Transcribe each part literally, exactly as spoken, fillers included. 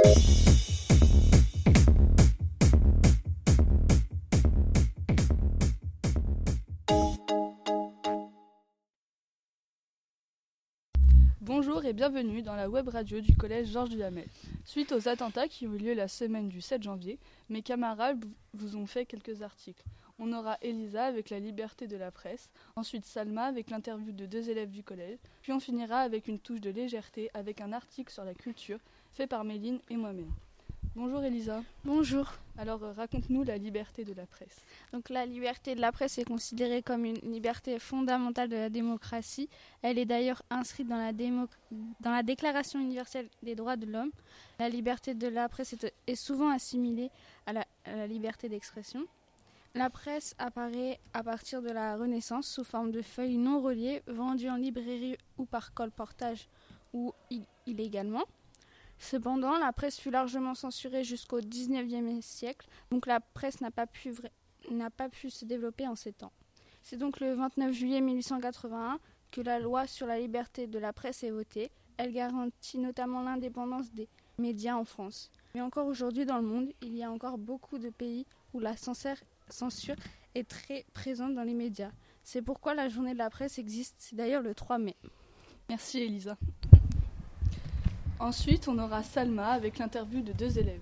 Bonjour et bienvenue dans la web radio du collège Georges Duhamel. Suite aux attentats qui ont eu lieu la semaine du sept janvier, mes camarades vous ont fait quelques articles. On aura Elisa avec la liberté de la presse, ensuite Salma avec l'interview de deux élèves du collège, puis on finira avec une touche de légèreté avec un article sur la culture fait par Méline et moi-même. Bonjour Elisa. Bonjour. Alors euh, raconte-nous la liberté de la presse. Donc la liberté de la presse est considérée comme une liberté fondamentale de la démocratie. Elle est d'ailleurs inscrite dans la, démo- dans la Déclaration universelle des droits de l'homme. La liberté de la presse est, est souvent assimilée à la, à la liberté d'expression. La presse apparaît à partir de la Renaissance sous forme de feuilles non reliées vendues en librairie ou par colportage ou illégalement. Cependant, la presse fut largement censurée jusqu'au dix-neuvième siècle, donc la presse n'a pas pu, vra- n'a pas pu se développer en ces temps. C'est donc le vingt-neuf juillet mille huit cent quatre-vingt-un que la loi sur la liberté de la presse est votée. Elle garantit notamment l'indépendance des médias en France. Mais encore aujourd'hui dans le monde, il y a encore beaucoup de pays où la censure est très présente dans les médias. C'est pourquoi la journée de la presse existe, c'est d'ailleurs le trois mai. Merci Elisa. Ensuite, on aura Salma avec l'interview de deux élèves.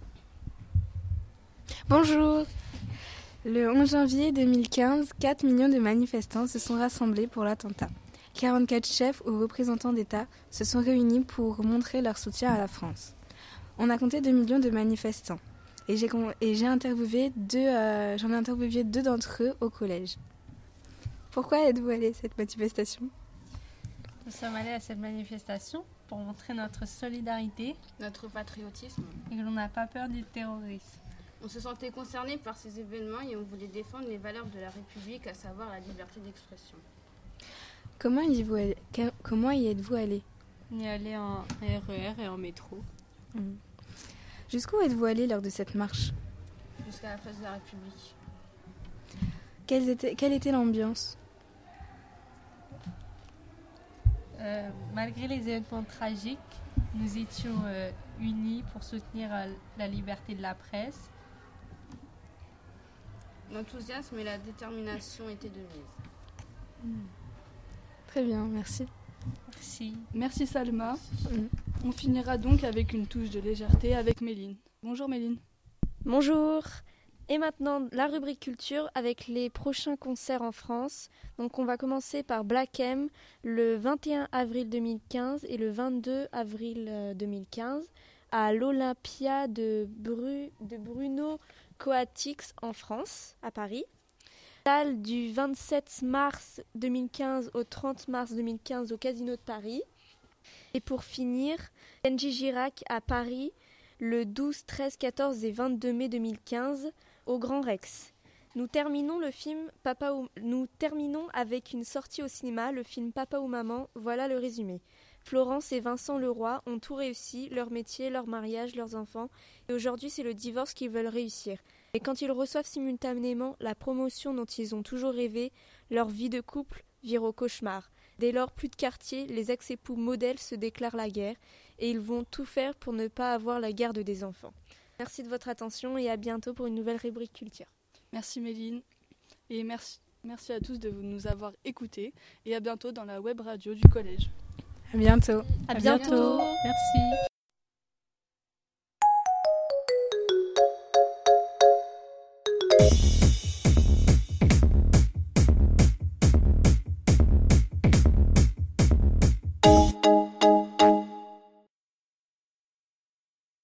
Bonjour. Le onze janvier deux mille quinze, quatre millions de manifestants se sont rassemblés pour l'attentat. quarante-quatre chefs ou représentants d'État se sont réunis pour montrer leur soutien à la France. On a compté deux millions de manifestants et j'ai, et j'ai interviewé deux, euh, j'en ai interviewé deux d'entre eux au collège. Pourquoi êtes-vous allés à cette manifestation ? Nous sommes allés à cette manifestation pour montrer notre solidarité, notre patriotisme et que l'on n'a pas peur du terrorisme. On se sentait concerné par ces événements et on voulait défendre les valeurs de la République, à savoir la liberté d'expression. Comment y, vous allez, comment y êtes-vous allé ? On y est allé en R E R et en métro. Mmh. Jusqu'où êtes-vous allé lors de cette marche ? Jusqu'à la place de la République. Quelle était, quelle était l'ambiance ? Euh, malgré les événements tragiques, nous étions euh, unis pour soutenir euh, la liberté de la presse. L'enthousiasme et la détermination étaient de mise. Mmh. Très bien, merci. Merci. Merci Salma. Mmh. On finira donc avec une touche de légèreté avec Méline. Bonjour Méline. Bonjour. Et maintenant, la rubrique culture avec les prochains concerts en France. Donc, on va commencer par Black M le vingt et un avril deux mille quinze et le vingt-deux avril deux mille quinze à l'Olympia de, Bru- de Bruno Coatix en France, à Paris. Salle du vingt-sept mars deux mille quinze au trente mars deux mille quinze au Casino de Paris. Et pour finir, Kenji Girac à Paris le douze, treize, quatorze et vingt-deux mai deux mille quinze au Grand Rex. Nous terminons le film Papa ou... Nous terminons avec une sortie au cinéma, le film Papa ou Maman, voilà le résumé. Florence et Vincent Leroy ont tout réussi, leur métier, leur mariage, leurs enfants, et aujourd'hui c'est le divorce qu'ils veulent réussir. Et quand ils reçoivent simultanément la promotion dont ils ont toujours rêvé, leur vie de couple vire au cauchemar. Dès lors, plus de quartier, les ex-époux modèles se déclarent la guerre, et ils vont tout faire pour ne pas avoir la garde des enfants. Merci de votre attention et à bientôt pour une nouvelle rubrique culture. Merci Méline et merci, merci à tous de nous avoir écoutés et à bientôt dans la web radio du collège. À bientôt. À, à bientôt. bientôt. Merci.